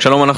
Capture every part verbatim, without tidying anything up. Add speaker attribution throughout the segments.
Speaker 1: Hello,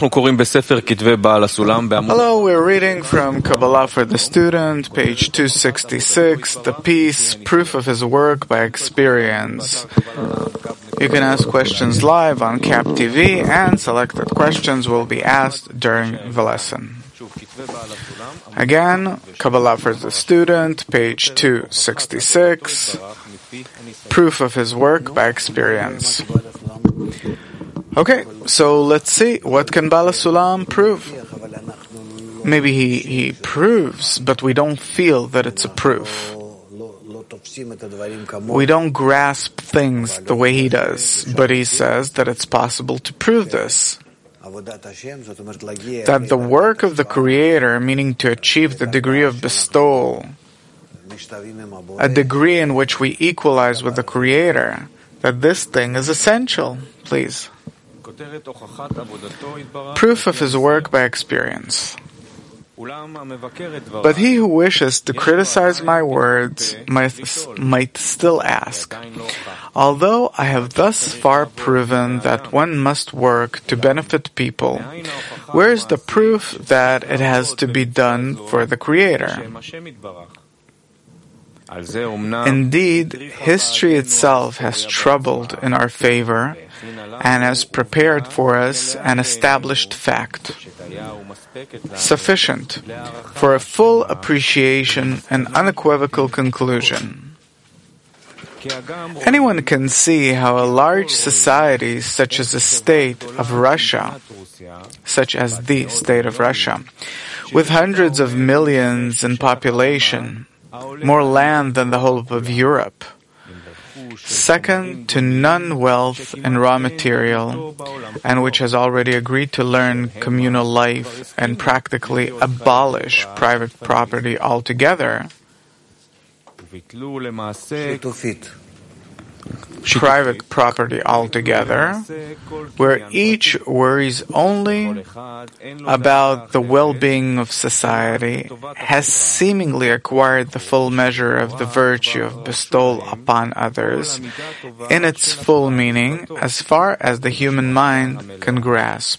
Speaker 1: we're reading from Kabbalah for the Student, page two sixty-six, the piece, Proof of His Work by Experience. You can ask questions live on C A P T V, and selected questions will be asked during the lesson. Again, Kabbalah for the Student, page two sixty-six, Proof of His Work by Experience. Okay, so let's see, what can Baal HaSulam prove? Maybe he, he proves, but we don't feel that it's a proof. We don't grasp things the way he does, but he says that it's possible to prove this. That the work of the Creator, meaning to achieve the degree of bestowal, a degree in which we equalize with the Creator, that this thing is essential. Please. Proof of his work by experience. But he who wishes to criticize my words might, might still ask, although I have thus far proven that one must work to benefit people, where is the proof that it has to be done for the Creator? Indeed, history itself has troubled in our favor and has prepared for us an established fact, sufficient for a full appreciation and unequivocal conclusion. Anyone can see how a large society such as the state of Russia, such as the state of Russia, with hundreds of millions in population, more land than the whole of Europe, second to none wealth and raw material, and which has already agreed to learn communal life and practically abolish private property altogether, private property altogether, where each worries only about the well-being of society, has seemingly acquired the full measure of the virtue of bestowal upon others, in its full meaning, as far as the human mind can grasp.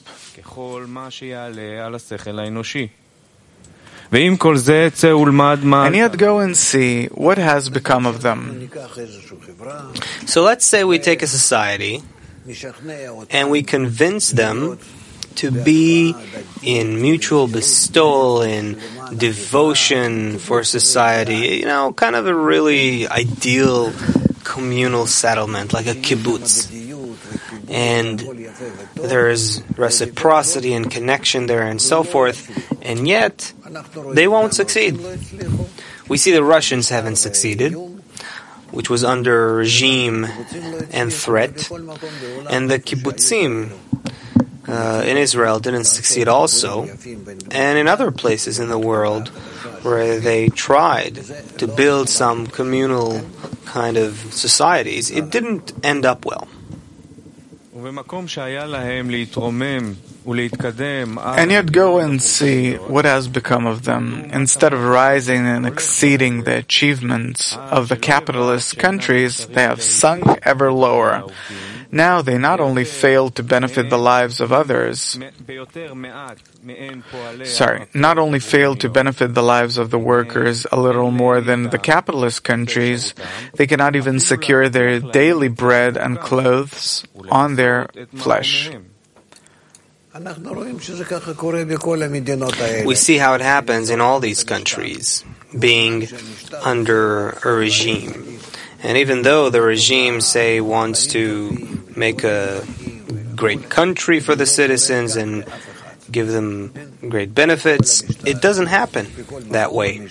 Speaker 1: And yet go and see what has become of them.
Speaker 2: So let's say we take a society and we convince them to be in mutual bestowal, in devotion for society, you know, kind of a really ideal communal settlement, like a kibbutz. And there's reciprocity and connection there and so forth, and yet they won't succeed. We see the Russians haven't succeeded, which was under regime and threat, and the kibbutzim uh, in Israel didn't succeed also, and in other places in the world where they tried to build some communal kind of societies, it didn't end up well.
Speaker 1: And yet go and see what has become of them. Instead of rising and exceeding the achievements of the capitalist countries, they have sunk ever lower. Now they not only fail to benefit the lives of others, sorry, not only fail to benefit the lives of the workers a little more than the capitalist countries, they cannot even secure their daily bread and clothes on their flesh.
Speaker 2: We see how it happens in all these countries, being under a regime. And even though the regime, say, wants to make a great country for the citizens and give them great benefits, it doesn't happen that way.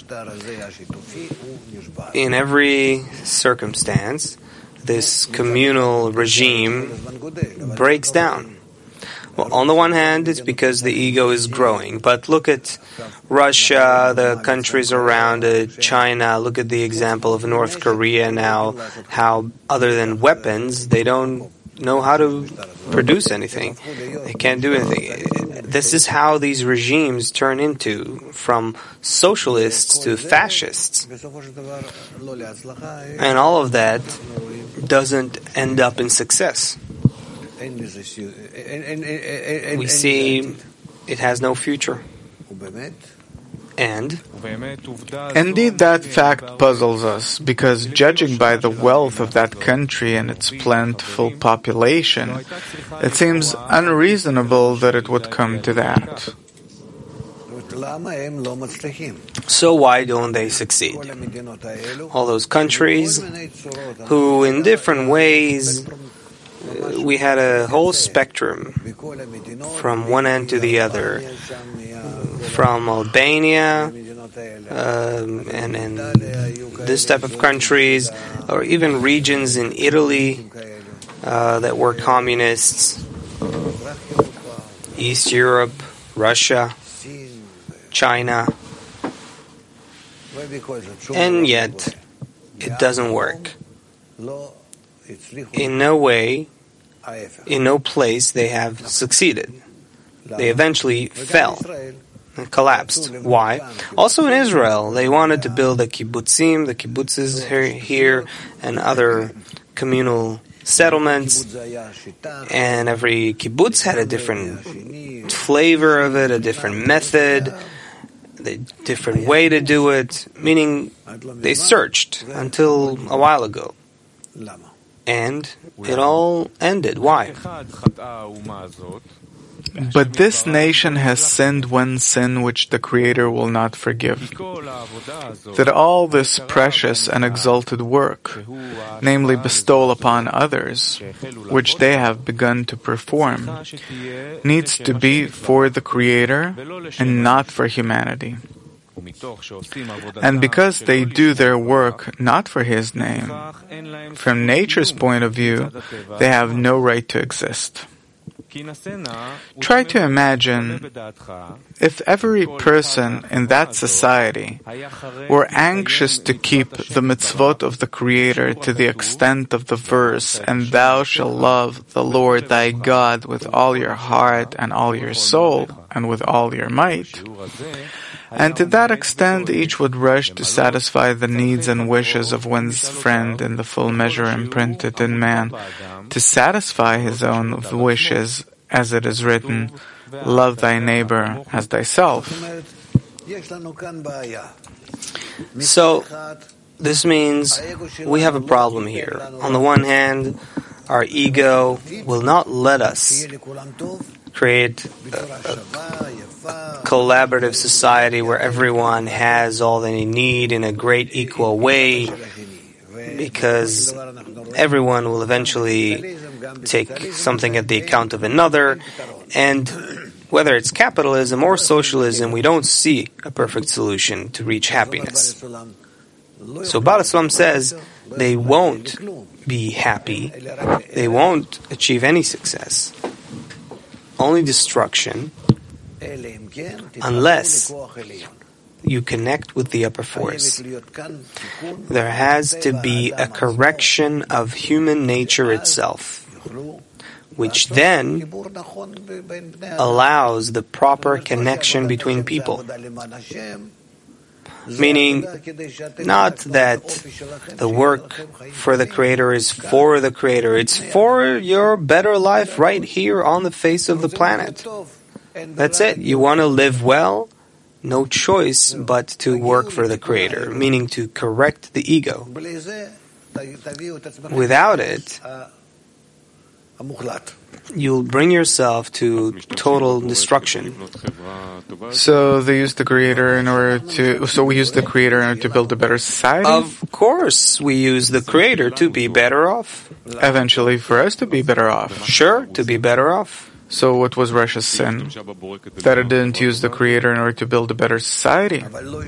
Speaker 2: In every circumstance, this communal regime breaks down. Well, on the one hand, it's because the ego is growing. But look at Russia, the countries around it, China. Look at the example of North Korea now, how other than weapons, they don't know how to produce anything. They can't do anything. This is how these regimes turn into, from socialists to fascists. And all of that doesn't end up in success. we see it has no future. And
Speaker 1: indeed, that fact puzzles us, because judging by the wealth of that country and its plentiful population, it seems unreasonable that it would come to that.
Speaker 2: So why don't they succeed? All those countries who in different ways, we had a whole spectrum from one end to the other, from Albania um, and, and this type of countries, or even regions in Italy uh, that were communists, East Europe, Russia, China, and yet it doesn't work. In no way, in no place they have succeeded. They eventually fell and collapsed. Why? Also in Israel, they wanted to build the kibbutzim, the kibbutzes here, here and other communal settlements, and every kibbutz had a different flavor of it, a different method, a different way to do it, meaning they searched until a while ago. And it all ended. Why?
Speaker 1: But this nation has sinned one sin which the Creator will not forgive. That all this precious and exalted work, namely bestowal upon others, which they have begun to perform, needs to be for the Creator and not for humanity. And because they do their work not for His name, from nature's point of view, they have no right to exist. Try to imagine if every person in that society were anxious to keep the mitzvot of the Creator to the extent of the verse, "And thou shalt love the Lord thy God with all your heart and all your soul and with all your might." And to that extent, each would rush to satisfy the needs and wishes of one's friend in the full measure imprinted in man, to satisfy his own wishes, as it is written, "Love thy neighbor as thyself."
Speaker 2: So, this means we have a problem here. On the one hand, our ego will not let us create a, a collaborative society where everyone has all they need in a great equal way, because everyone will eventually take something at the account of another, and whether it's capitalism or socialism, we don't see a perfect solution to reach happiness. So Baal HaSulam says they won't be happy, they won't achieve any success, only destruction, unless you connect with the upper force. There has to be a correction of human nature itself, which then allows the proper connection between people. Meaning, not that the work for the Creator is for the Creator, it's for your better life right here on the face of the planet. That's it. You want to live well? No choice but to work for the Creator, meaning to correct the ego. Without it, you'll bring yourself to total destruction.
Speaker 1: So they use the Creator in order to. So we use the Creator in order to build a better society.
Speaker 2: Of course, we use the Creator to be better off.
Speaker 1: Eventually, for us to be better off.
Speaker 2: Sure, to be better off.
Speaker 1: So what was Russia's sin? That it didn't use the Creator in order to build a better society.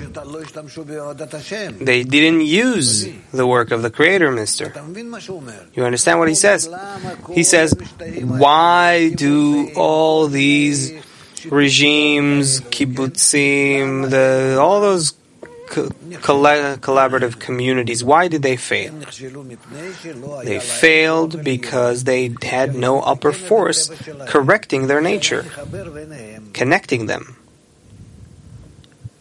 Speaker 2: They didn't use the work of the Creator, mister. You understand what he says? He says, why do all these regimes, kibbutzim, the, all those co- coll- collaborative communities, why did they fail? They failed because they had no upper force correcting their nature, connecting them.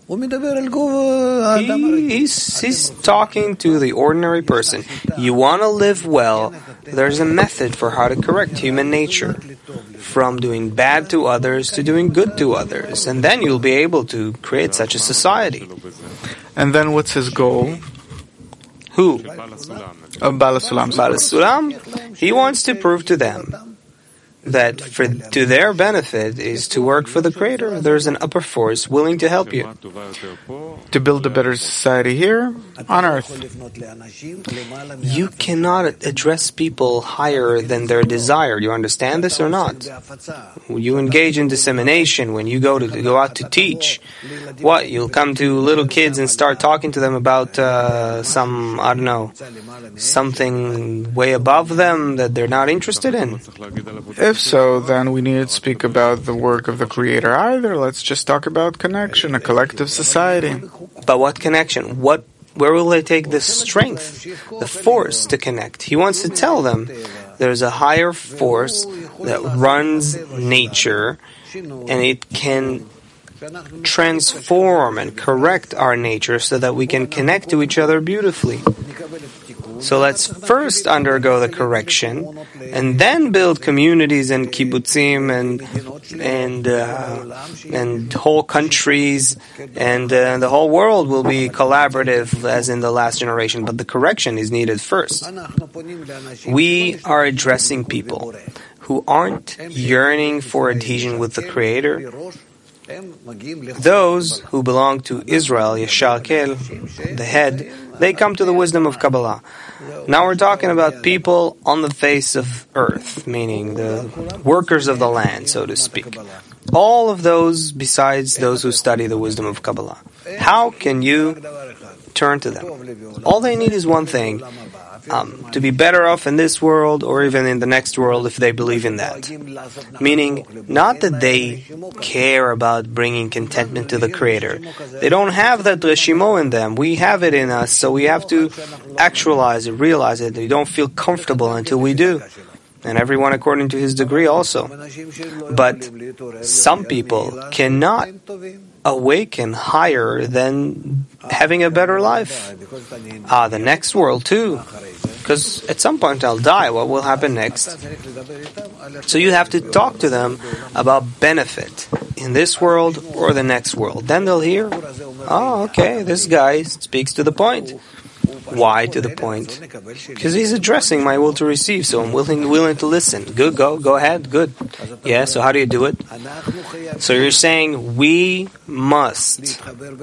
Speaker 2: He, he's, he's talking to the ordinary person. You want to live well, there's a method for how to correct human nature. From doing bad to others to doing good to others. And then you'll be able to create such a society.
Speaker 1: And then what's his goal?
Speaker 2: Who?
Speaker 1: Of Bala Sulam.
Speaker 2: Bala Sulam, he wants to prove to them that for to their benefit is to work for the Creator. There's an upper force willing to help you.
Speaker 1: To build a better society here on earth.
Speaker 2: You cannot address people higher than their desire. You understand this or not? You engage in dissemination when you go to, to go out to teach. What? You'll come to little kids and start talking to them about uh, some, I don't know, something way above them that they're not interested in.
Speaker 1: If so, then we need to speak about the work of the Creator either. Let's just talk about connection, a collective society.
Speaker 2: But what connection? What? Where will they take the strength, the force to connect? He wants to tell them there's a higher force that runs nature, and it can transform and correct our nature so that we can connect to each other beautifully. So let's first undergo the correction, and then build communities and kibbutzim and and uh, and whole countries, and uh, the whole world will be collaborative as in the last generation. But the correction is needed first. We are addressing people who aren't yearning for adhesion with the Creator. Those who belong to Israel, Yeshar Kel, the head, they come to the wisdom of Kabbalah. Now we're talking about people on the face of earth, meaning the workers of the land, so to speak. All of those besides those who study the wisdom of Kabbalah. How can you turn to them? All they need is one thing. Um, to be better off in this world or even in the next world if they believe in that. Meaning, not that they care about bringing contentment to the Creator. They don't have that reshimo in them. We have it in us, so we have to actualize it, realize it. We don't feel comfortable until we do. And everyone according to his degree also. But some people cannot awaken higher than having a better life. Ah, the next world too. Because at some point I'll die. What will happen next? So you have to talk to them about benefit in this world or the next world. Then they'll hear, oh, okay, this guy speaks to the point. Why to the point? Because he's addressing my will to receive, so I'm willing willing to listen. Good, go, go ahead, good. Yeah, so how do you do it? So you're saying we must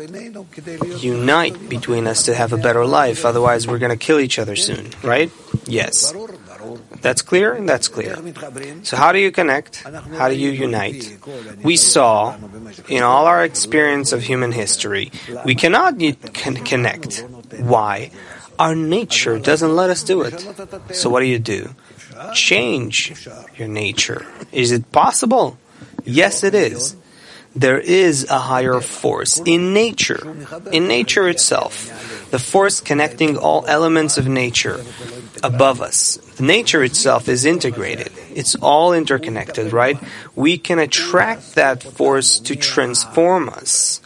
Speaker 2: unite between us to have a better life, otherwise we're going to kill each other soon, right? Yes. That's clear? That's clear. So how do you connect? How do you unite? We saw, in all our experience of human history, we cannot connect. Why? Our nature doesn't let us do it. So what do you do? Change your nature. Is it possible? Yes, it is. There is a higher force in nature, in nature itself. The force connecting all elements of nature above us. Nature itself is integrated. It's all interconnected, right? We can attract that force to transform us,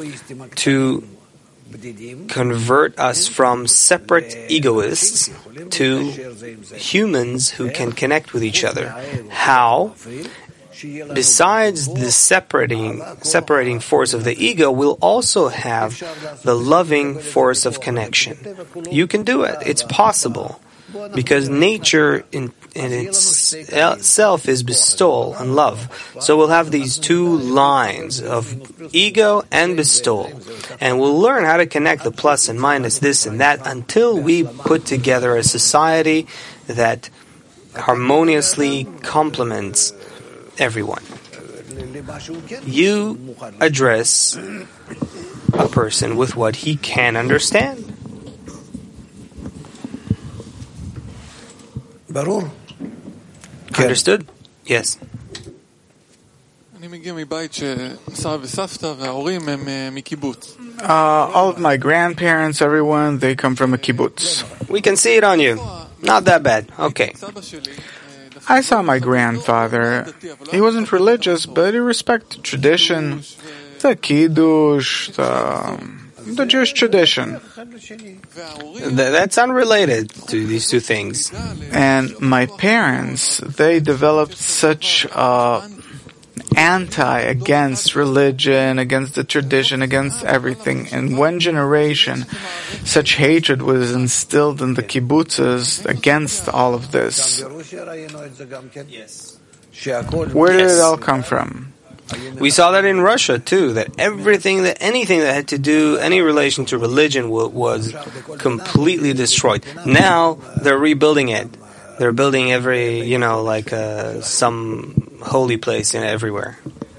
Speaker 2: to convert us from separate egoists to humans who can connect with each other. How? Besides the separating separating force of the ego, we'll also have the loving force of connection. You can do it. It's possible. Because nature in, in itself is bestowal and love. So we'll have these two lines of ego and bestowal. And we'll learn how to connect the plus and minus, this and that, until we put together a society that harmoniously complements everyone. You address a person with what he can understand. Understood? Yes.
Speaker 1: Uh, all of my grandparents, everyone, they come from a kibbutz.
Speaker 2: We can see it on you. Not that bad. Okay.
Speaker 1: I saw my grandfather. He wasn't religious, but he respected tradition. The Kiddush, the, the Jewish tradition.
Speaker 2: That's unrelated to these two things.
Speaker 1: And my parents, they developed such uh, anti against religion, against the tradition, against everything. In one generation, such hatred was instilled in the kibbutzes against all of this. Where did it all come from?
Speaker 2: We saw that in Russia too, that everything, that anything that had to do, any relation to religion was completely destroyed. Now they're rebuilding it. They're building every, you know, like uh, some holy place in everywhere.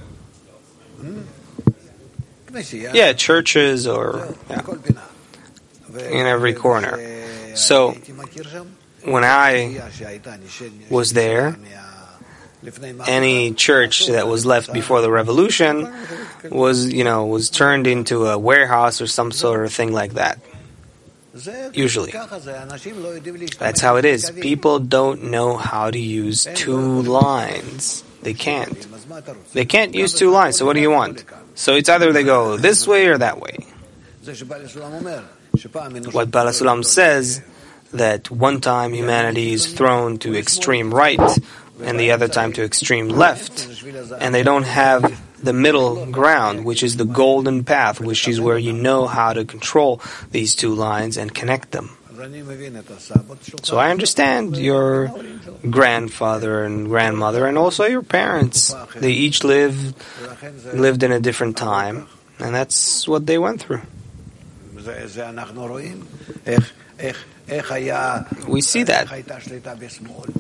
Speaker 2: Yeah, churches or yeah, in every corner. So when I was there, any church that was left before the revolution was, you know, was turned into a warehouse or some sort of thing like that. Usually. That's how it is. People don't know how to use two lines. They can't. They can't use two lines, so what do you want? So it's either they go this way or that way. What Baal HaSulam says, that one time humanity is thrown to extreme right, and the other time to extreme left, and they don't have the middle ground, which is the golden path, which is where you know how to control these two lines and connect them. So I understand your grandfather and grandmother, and also your parents. They each lived lived in a different time, and that's what they went through. We see that.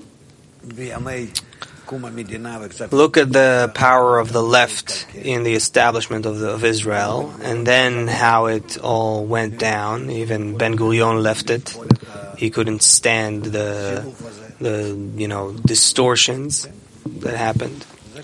Speaker 2: Look at the power of the left in the establishment of, the, of Israel, and then how it all went down. Even Ben Gurion left it. He couldn't stand the, the you know, distortions that happened.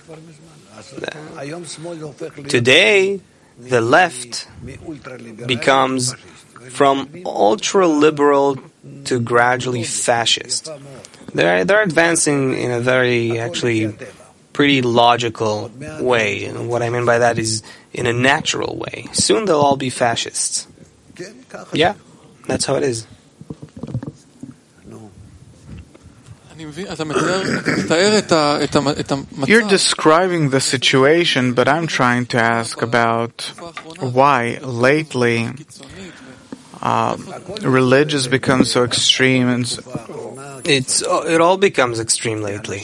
Speaker 2: Today, the left becomes from ultra-liberal to gradually fascist. They're, they're advancing in a very, actually, pretty logical way. And what I mean by that is in a natural way. Soon they'll all be fascists. Yeah, that's how it is.
Speaker 1: You're describing the situation, but I'm trying to ask about why lately uh, religious becomes so extreme and so
Speaker 2: It's it all becomes extreme lately.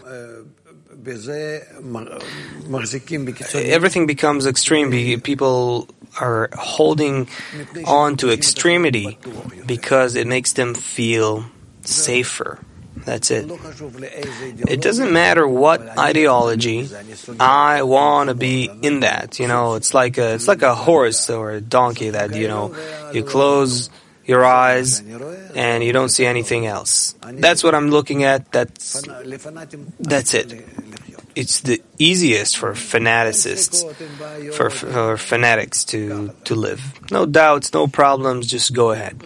Speaker 2: Everything becomes extreme. People are holding on to extremity because it makes them feel safer. That's it. It doesn't matter what ideology. I want to be in that. You know, it's like a it's like a horse or a donkey that, you know, you close your eyes and you don't see anything else. That's what I'm looking at. That's that's it. It's the easiest for fanaticists, for, for fanatics to, to live. No doubts, no problems, just go ahead.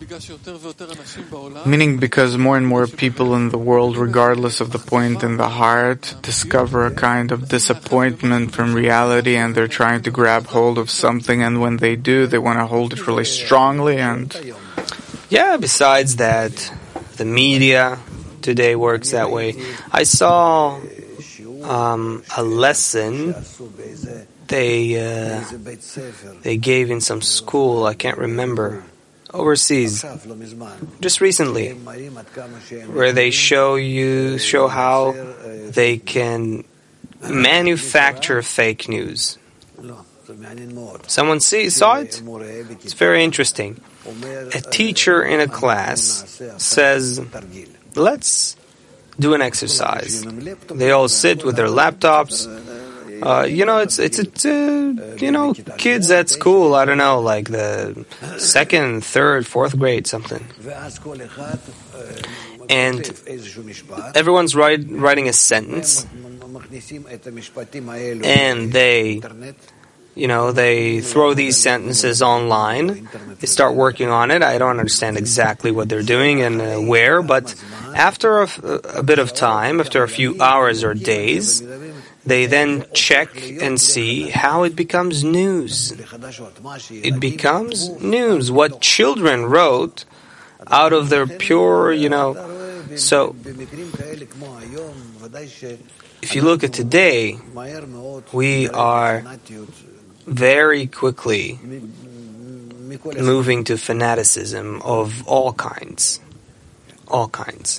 Speaker 1: Meaning because more and more people in the world, regardless of the point in the heart, discover a kind of disappointment from reality, and they're trying to grab hold of something, and when they do, they want to hold it really strongly. And
Speaker 2: yeah, besides that, the media today works that way. I saw Um, a lesson they uh, they gave in some school, I can't remember, overseas, just recently, where they show you show how they can manufacture fake news. Someone see, saw it? It's very interesting. A teacher in a class says, let's do an exercise. They all sit with their laptops. Uh, you know, it's it's it's uh, you know, kids at school. I don't know, like the second, third, fourth grade, something. And everyone's write, writing a sentence, and they, you know, they throw these sentences online. They start working on it. I don't understand exactly what they're doing and uh, where, but after a, a bit of time, after a few hours or days, they then check and see how it becomes news. It becomes news. What children wrote out of their pure, you know. So, if you look at today, we are very quickly moving to fanaticism of all kinds. All kinds.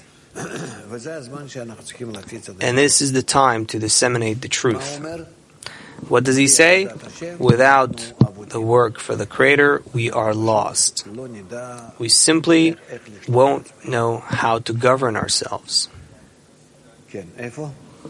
Speaker 2: And this is the time to disseminate the truth. What does he say? Without the work for the Creator, we are lost. We simply won't know how to govern ourselves. Where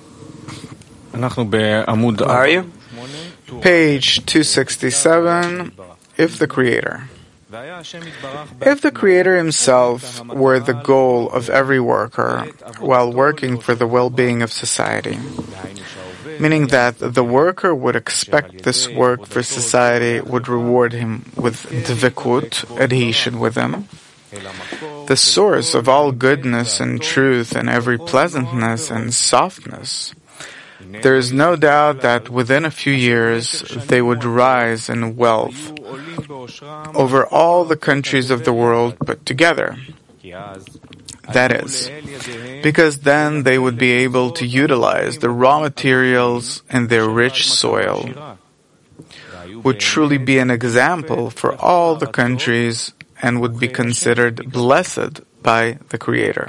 Speaker 2: are you?
Speaker 1: Page two sixty-seven, if the Creator. If the Creator Himself were the goal of every worker while working for the well-being of society, meaning that the worker would expect this work for society would reward him with dvikut, adhesion with him, the source of all goodness and truth and every pleasantness and softness, there is no doubt that within a few years they would rise in wealth over all the countries of the world put together. That is, because then they would be able to utilize the raw materials in their rich soil, would truly be an example for all the countries and would be considered blessed by the Creator.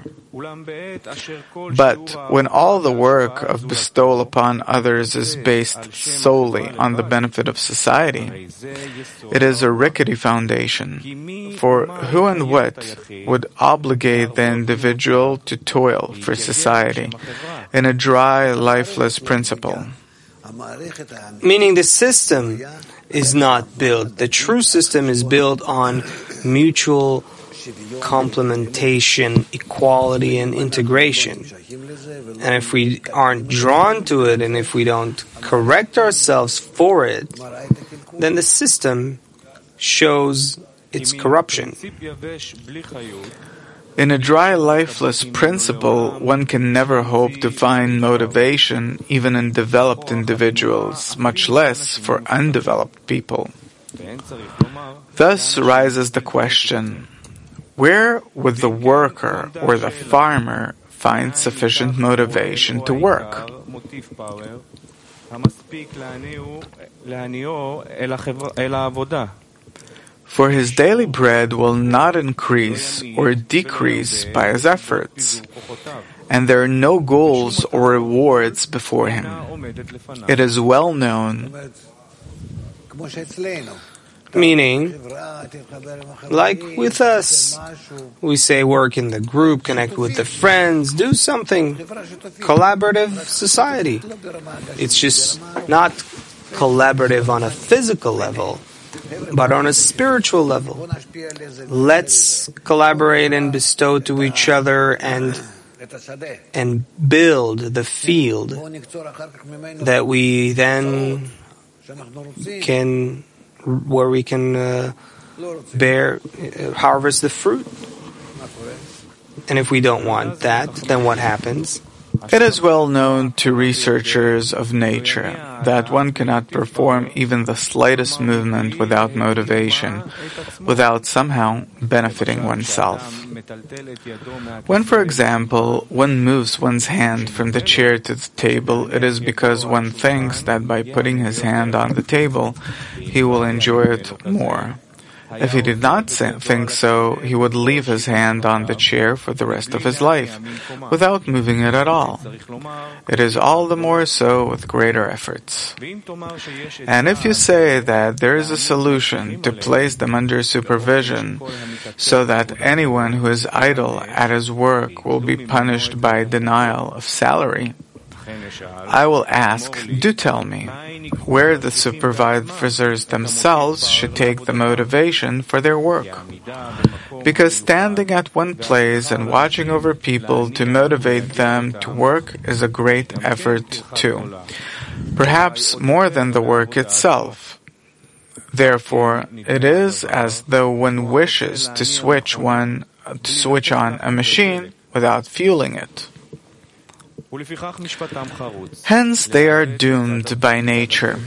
Speaker 1: But when all the work of bestowal upon others is based solely on the benefit of society, it is a rickety foundation. For who and what would obligate the individual to toil for society in a dry, lifeless principle?
Speaker 2: Meaning the system is not built. The true system is built on mutual complementation, equality, and integration. And if we aren't drawn to it, and if we don't correct ourselves for it, then the system shows its corruption.
Speaker 1: In a dry, lifeless principle, one can never hope to find motivation even in developed individuals, much less for undeveloped people. Thus arises the question, where would the worker or the farmer find sufficient motivation to work? For his daily bread will not increase or decrease by his efforts, and there are no goals or rewards before him. It is well known.
Speaker 2: Meaning, like with us, we say work in the group, connect with the friends, do something, collaborative society. It's just not collaborative on a physical level, but on a spiritual level. Let's collaborate and bestow to each other and and build the field that we then can where we can uh, bear, uh, harvest the fruit. And if we don't want that, then what happens?
Speaker 1: It is well known to researchers of nature that one cannot perform even the slightest movement without motivation, without somehow benefiting oneself. When, for example, one moves one's hand from the chair to the table, it is because one thinks that by putting his hand on the table, he will enjoy it more. If he did not think so, he would leave his hand on the chair for the rest of his life, without moving it at all. It is all the more so with greater efforts. And if you say that there is a solution to place them under supervision, so that anyone who is idle at his work will be punished by denial of salary, I will ask, do tell me, where the supervisors themselves should take the motivation for their work. Because standing at one place and watching over people to motivate them to work is a great effort too, perhaps more than the work itself. Therefore, it is as though one wishes to switch one to switch on a machine without fueling it. Hence they are doomed by nature.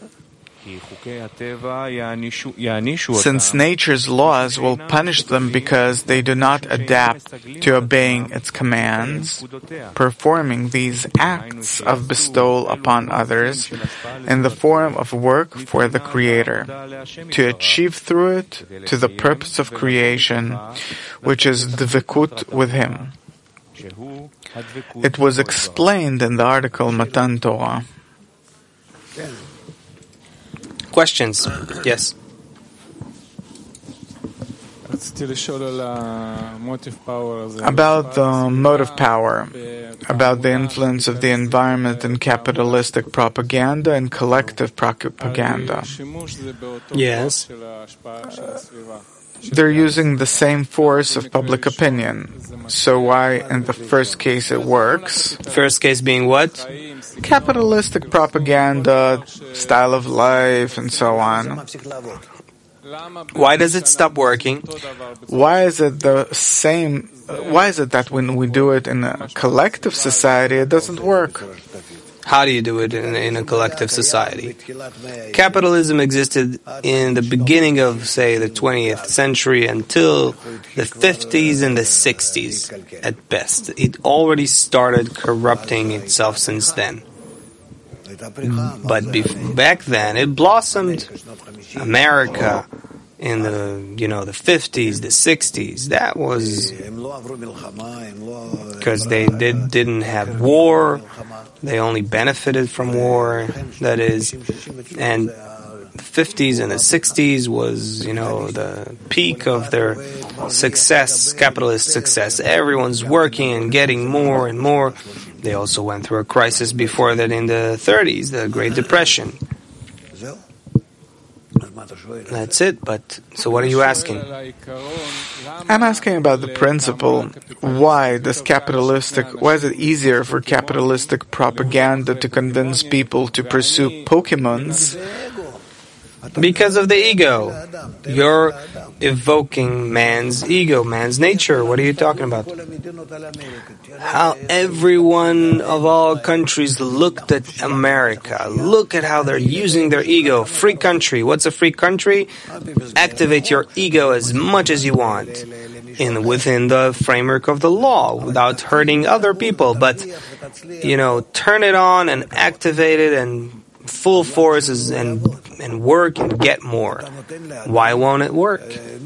Speaker 1: Since nature's laws will punish them because they do not adapt to obeying its commands, performing these acts of bestowal upon others in the form of work for the Creator, to achieve through it to the purpose of creation, which is dvekut with Him. It was explained in the article Matan Torah.
Speaker 2: Questions? Yes.
Speaker 1: About the motive power, about the influence of the environment in capitalistic propaganda and collective propaganda.
Speaker 2: Yes.
Speaker 1: They're using the same force of public opinion. So why in the first case it works?
Speaker 2: First case being what?
Speaker 1: Capitalistic propaganda, style of life, and so on.
Speaker 2: Why does it stop working?
Speaker 1: Why is it the same? Why is it that when we do it in a collective society, it doesn't work?
Speaker 2: How do you do it in, in a collective society? Capitalism existed in the beginning of, say, the twentieth century until the fifties and the sixties at best. It already started corrupting itself since then. But bef- back then, it blossomed. America in the, you know, the fifties, the sixties, that was because they did, didn't have war. They only benefited from war, that is. And the fifties and the sixties was, you know, the peak of their success, capitalist success. Everyone's working and getting more and more. They also went through a crisis before that in the thirties, the Great Depression. That's it, but so what are you asking?
Speaker 1: I'm asking about the principle. Why does capitalistic, why is it easier for capitalistic propaganda to convince people to pursue Pokemons?
Speaker 2: Because of the ego. You're evoking man's ego, man's nature. What are you talking about? How everyone of all countries looked at America. Look at how they're using their ego. Free country. What's a free country? Activate your ego as much as you want in within the framework of the law without hurting other people. But, you know, turn it on and activate it and full force and and work and get more. Why won't it work?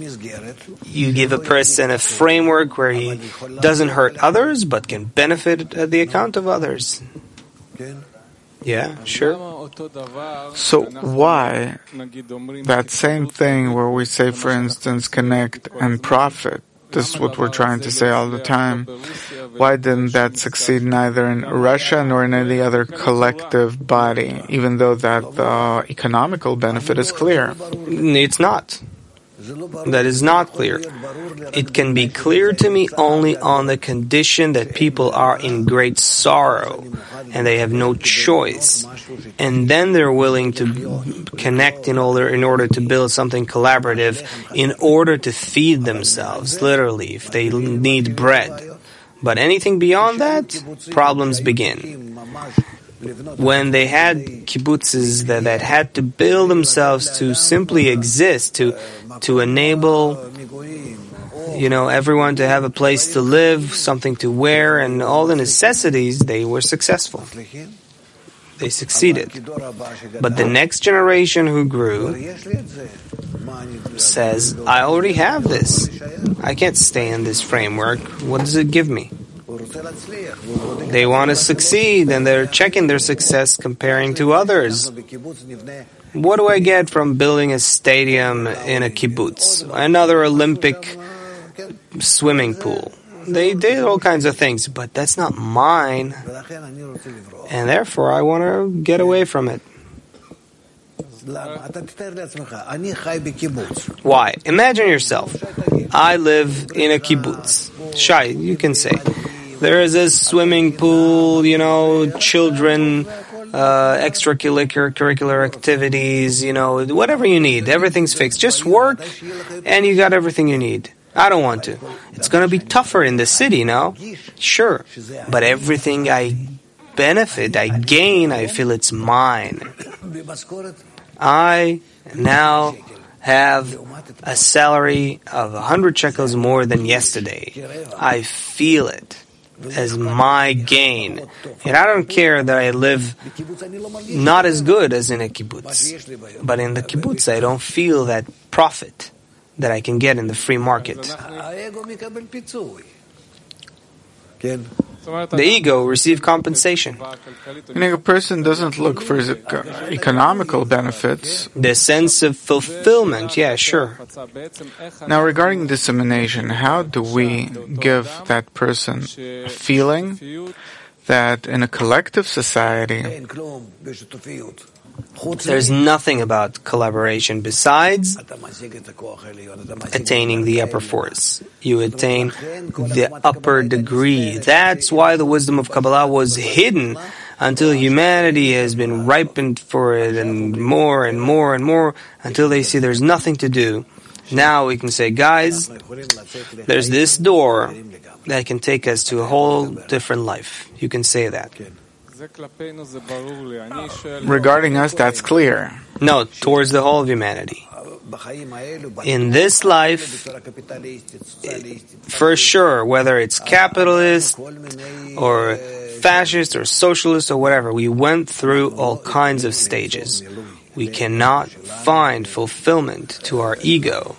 Speaker 2: You give a person a framework where he doesn't hurt others but can benefit at the account of others. Yeah, sure.
Speaker 1: So why that same thing where we say, for instance, connect and profit? This is what we're trying to say all the time. Why didn't that succeed neither in Russia nor in any other collective body, even though that the economical benefit is clear?
Speaker 2: It's not. That is not clear. It can be clear to me only on the condition that people are in great sorrow and they have no choice. And then they're willing to connect in order, in order to build something collaborative, in order to feed themselves, literally, if they need bread. But anything beyond that, problems begin. When they had kibbutzes that, that had to build themselves to simply exist, to to enable, you know, everyone to have a place to live, something to wear, and all the necessities, they were successful. They succeeded. But the next generation who grew says, I already have this. I can't stay in this framework. What does it give me? They want to succeed, and they're checking their success comparing to others. What do I get from building a stadium in a kibbutz? Another Olympic swimming pool? They did all kinds of things, but that's not mine. And therefore, I want to get away from it. Why? Imagine yourself. I live in a kibbutz. Shai, you can say. There is a swimming pool, you know, children, uh, extracurricular activities, you know, whatever you need. Everything's fixed. Just work and you got everything you need. I don't want to. It's going to be tougher in the city, no? Sure. But everything I benefit, I gain, I feel it's mine. I now have a salary of one hundred shekels more than yesterday. I feel it as my gain. And I don't care that I live not as good as in a kibbutz. But in the kibbutz, I don't feel that profit that I can get in the free market. The ego receives compensation.
Speaker 1: Meaning a person doesn't look for his economical benefits.
Speaker 2: The sense of fulfillment, yeah, sure.
Speaker 1: Now regarding dissemination, how do we give that person a feeling that in a collective society
Speaker 2: there's nothing about collaboration besides attaining the upper force. You attain the upper degree. That's why the wisdom of Kabbalah was hidden until humanity has been ripened for it and more and more and more until they see there's nothing to do. Now we can say, guys, there's this door that can take us to a whole different life. You can say that.
Speaker 1: Regarding us, that's clear.
Speaker 2: No, towards the whole of humanity. In this life, for sure, whether it's capitalist or fascist or socialist or whatever, we went through all kinds of stages. We cannot find fulfillment to our ego.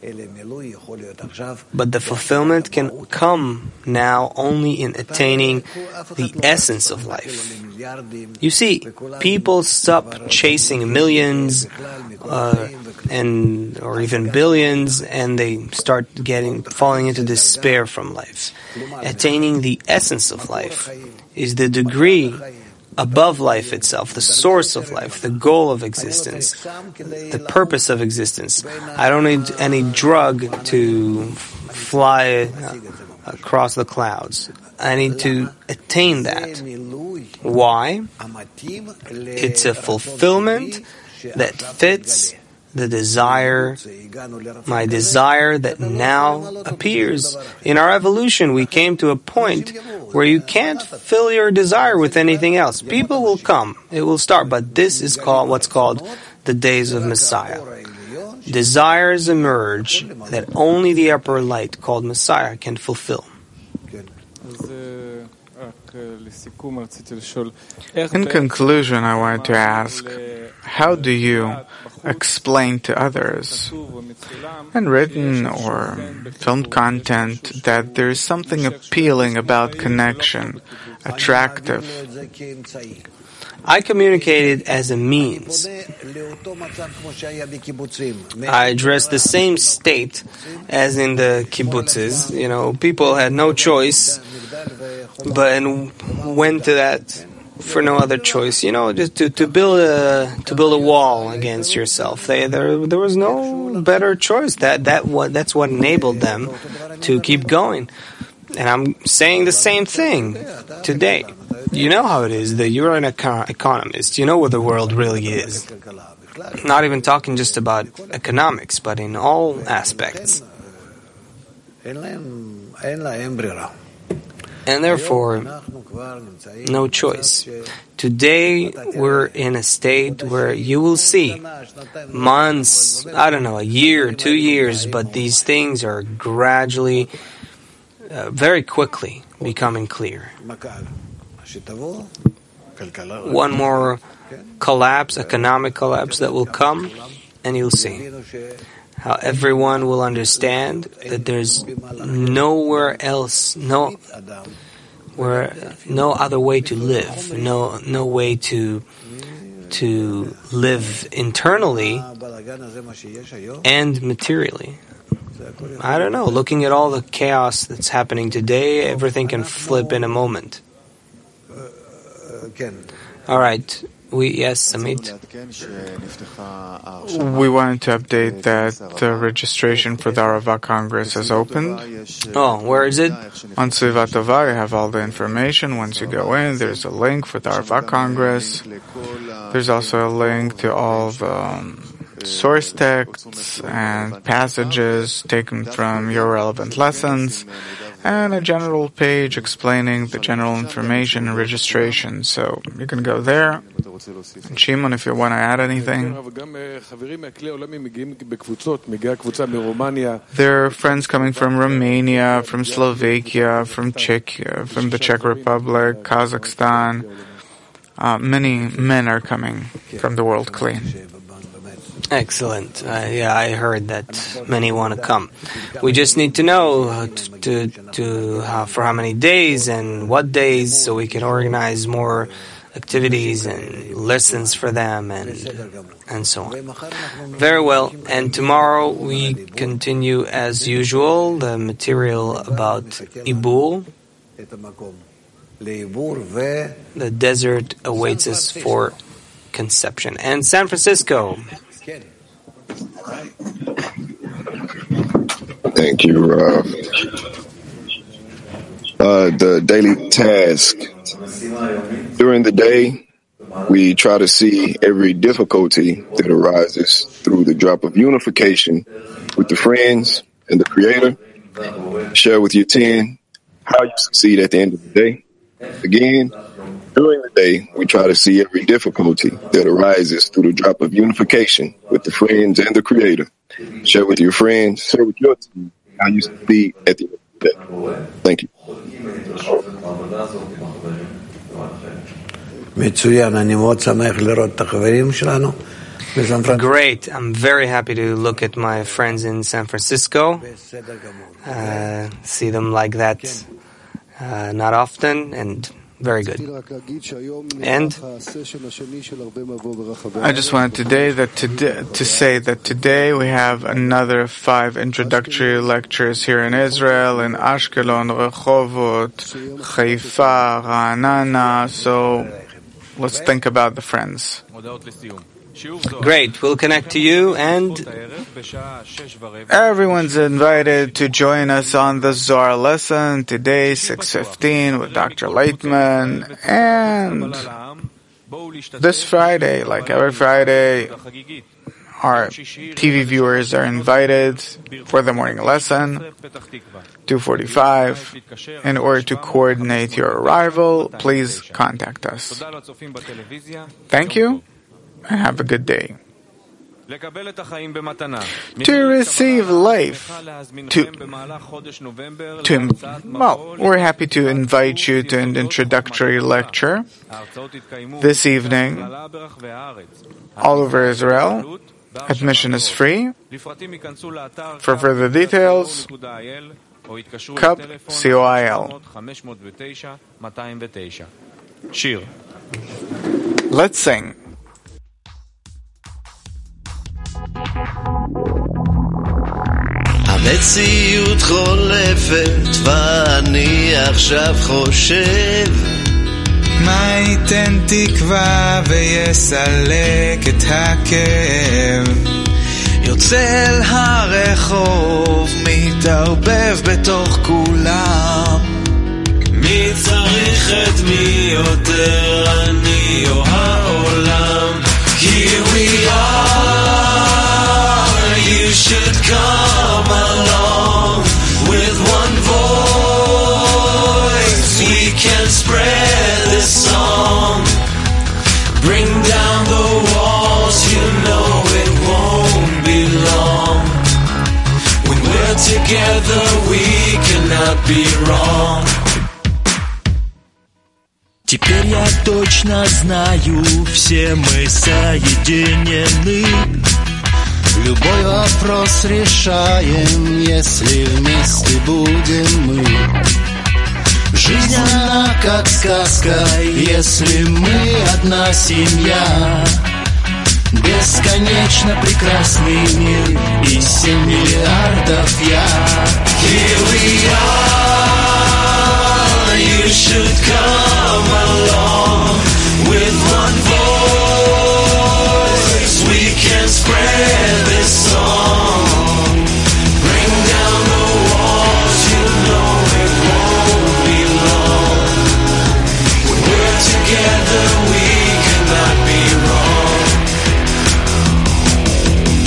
Speaker 2: But the fulfillment can come now only in attaining the essence of life. You see, people stop chasing millions uh, and or even billions, and they start getting falling into despair from life. Attaining the essence of life is the degree above life itself, the source of life, the goal of existence, the purpose of existence. I don't need any drug to fly across the clouds. I need to attain that. Why? It's a fulfillment that fits the desire, my desire that now appears. In our evolution, we came to a point where you can't fill your desire with anything else. People will come, it will start, but this is called what's called the days of Messiah. Desires emerge that only the upper light called Messiah can fulfill.
Speaker 1: In conclusion, I wanted to ask, how do you explain to others, in written or filmed content, that there is something appealing about connection, attractive?
Speaker 2: I communicate it as a means. I address the same state as in the kibbutzes. You know, people had no choice, but and went to that for no other choice. You know, just to, to build a to build a wall against yourself. They, there there was no better choice. That that what that's what enabled them to keep going. And I'm saying the same thing today. You know how it is that you're an econ- economist. You know what the world really is. Not even talking just about economics, but in all aspects. And therefore, no choice. Today, we're in a state where you will see months, I don't know, a year, two years, but these things are gradually, uh, very quickly becoming clear. One more collapse, economic collapse that will come, and you'll see how everyone will understand that there's nowhere else, no, where, no other way to live, no, no way to to live internally and materially. I don't know. Looking at all the chaos that's happening today, everything can flip in a moment. All right. We yes, Amit.
Speaker 1: We wanted to update that the registration for the Arava Congress has opened.
Speaker 2: Oh, where is it?
Speaker 1: On Svivat Tova, you have all the information. Once you go in, there's a link for the Arava Congress. There's also a link to all the um, source texts and passages taken from your relevant lessons, and a general page explaining the general information and registration. So you can go there. And Shimon, if you want to add anything. There are friends coming from Romania, from Slovakia, from Czechia, from the Czech Republic, Kazakhstan. Uh, many men are coming from the World Clean.
Speaker 2: Excellent. Uh, yeah, I heard that many want to come. We just need to know to, to, to how, for how many days and what days, so we can organize more activities and lessons for them and and so on. Very well. And tomorrow we continue as usual the material about Ibur. The desert awaits us for conception. And San Francisco.
Speaker 3: Thank you, Rav. Uh, the daily task. During the day, we try to see every difficulty that arises through the drop of unification with the friends and the Creator. Share with your ten how you succeed at the end of the day. Again, during the day, we try to see every difficulty that arises through the drop of unification with the friends and the Creator. Share with your friends, share with your team how you succeed at the end of the day. Thank you.
Speaker 2: Great. I'm very happy to look at my friends in San Francisco. Uh, see them like that uh, not often, and very good. And
Speaker 1: I just wanted today that today, to say that today we have another five introductory lectures here in Israel, in Ashkelon, Rehovot, Haifa, Ra'anana. So let's think about the friends.
Speaker 2: Great. We'll connect to you, and
Speaker 1: everyone's invited to join us on the Zohar lesson today, six fifteen, with Doctor Leitman. And this Friday, like every Friday, our T V viewers are invited for the morning lesson, two forty-five. In order to coordinate your arrival, please contact us. Thank you, and have a good day. To receive life, to, to, well, we're happy to invite you to an introductory lecture this evening all over Israel. Admission is free. For further details, C O I L, C O I L. Let's sing.
Speaker 4: המציאות חולפת ואני עכשיו חושב מה ייתן תקווה ויסלק את הכאב יוצא אל הרחוב מתערבב בתוך כולם מי צריך את מי יותר אני או העולם Here we are, you should come along with one voice. We can spread this song, bring down the walls, you know it won't be long. When we're together, we cannot be wrong. Теперь я точно знаю, все мы соединены. Любой вопрос решаем, если вместе будем мы. Жизнь она как сказка, если мы одна семья. Бесконечно прекрасный мир и семь миллиардов я. Here we are, you should come along with one voice. We can spread this song, bring down the walls, you know it won't be long. When we're together, we cannot be wrong.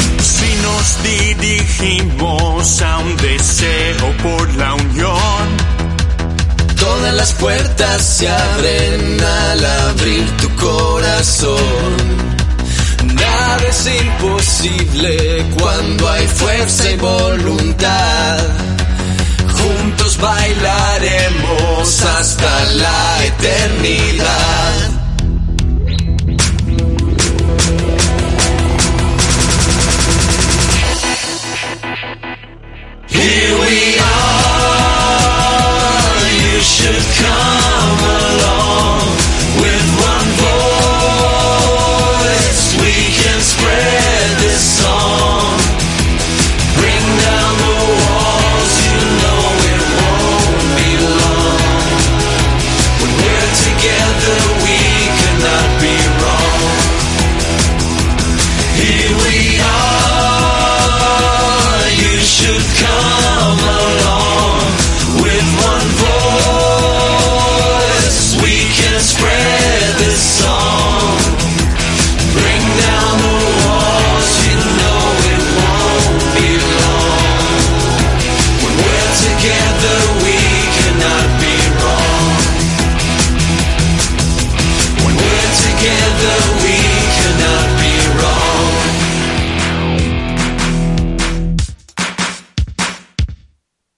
Speaker 5: convertimos a un deseo por la unión.
Speaker 4: Todas las puertas se abren al abrir tu corazón. Nada es imposible cuando hay fuerza y voluntad. Juntos bailaremos hasta la eternidad.